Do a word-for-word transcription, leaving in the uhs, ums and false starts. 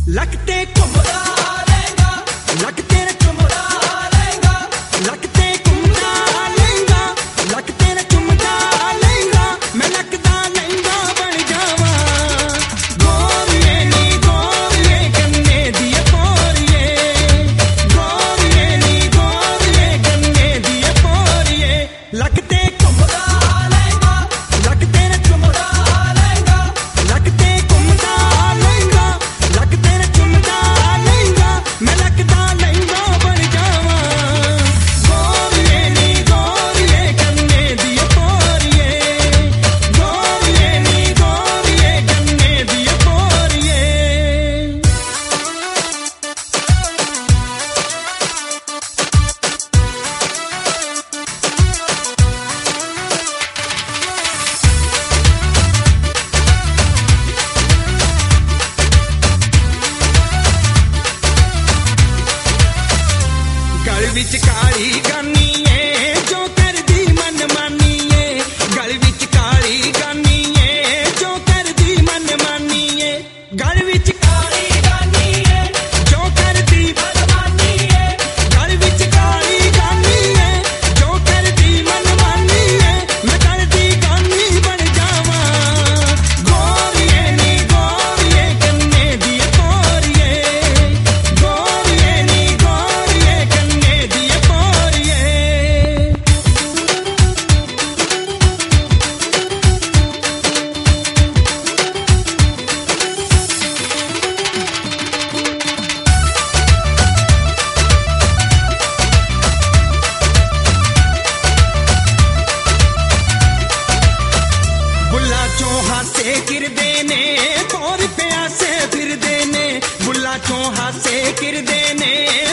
ਲੱਕ ਤੇ ਘੁੰਮਦਾ ਲਹਿੰਗਾ, ਲੱਕ ਤੇਰਾ ਚੁੰਮਦਾ ਲਹਿੰਗਾ, ਲੱਕ ਤੇ ਘੁੰਮਦਾ ਲਹਿੰਗਾ, ਲੱਕ ਤੇਰਾ ਚੁੰਮਦਾ ਲਹਿੰਗਾ, ਮੈਂ ਲੱਕ ਦਾ ਲਹਿੰਗਾ ਬਣ ਜਾਵਾਂ। ਗੋਰੀਏ ਨੀ ਗੋਰੀਏ ਗੰਨੇ ਦੀ ਪੋਰੀਏ, ਗੋਰੀਏ ਨੀ ਗੋਰੀਏ ਗੰਨੇ ਦੀ ਪੋਰੀਏ, ਲੱਕ ਤੇ ਘੁੰਮਦਾ ਲਹਿੰਗਾ, ਲੱਕ ਤੇਰਾ ਚੁੰਮਦਾ ਲਹਿੰਗਾ, ਲੱਕ ਤੇ ਘੁੰਮਦਾ ਲਹਿੰਗਾ, ਲੱਕ ਤੇਰਾ ਚੁੰਮਦਾ ਲਹਿੰਗਾ, ਮੈਂ ਲੱਕ ਦਾ ਲਹਿੰਗਾ ਬਣ ਜਾਵਾਂ। ਗੋਰੀਏ ਨੀ ਗੋਰੀਏ ਗੰਨੇ ਦੀ ਪੋਰੀਏ, ਗੋਰੀਏ ਨੀ ਗੋਰੀਏ ਗੰਨੇ ਦੀ ਪੋਰੀਏ। ਗਲ ਵਿੱਚ ਕਾਲੀ ਗਾਨੀ ਏ ਜੋ ਕਰਦੀ ਮਨ ਮਾਨੀ ਏ, ਗਲ ਵਿੱਚ ਕਾਲੀ ਗਾਨੀ ਏ ਜੋ ਕਰਦੀ ਮਨ ਮਾਨੀ ਏ, ਗਲ ਵਿੱਚ ਕਾਲੀ ਗਾਨੀ ਏ ਜੋ ਕਰਦੀ ਮਨ ਮਾਨੀ ਏ, ਗਲ ਵਿੱਚ ਕਾਲੀ ਗਾਨੀ ਏ ਜੋ ਕਰਦੀ ਮਨ ਮਾਨੀ ਏ, ਮੈਂ ਗਲ ਦੀ ਗਾਨੀ ਬਣ ਜਾਵਾਂ। ਗੋਰੀਏ ਨੀ ਗੋਰੀਏ ਗੰਨੇ ਦੀ ਪੋਰੀਏ, ਗੋਰੀਏ ਨੀ ਗੋਰੀਏ ਗੰਨੇ ਦੀ ਪੋਰੀਏ। ਬੁੱਲਾ ਚੋਂ ਹਾਸੇ ਕਿਰਦੇ ਨੇ, ਹੋਰ ਪਿਆਸੇ ਫਿਰਦੇ ਨੇ, ਬੁੱਲਾ ਚੋਂ ਹਾਸੇ ਕਿਰਦੇ ਨੇ,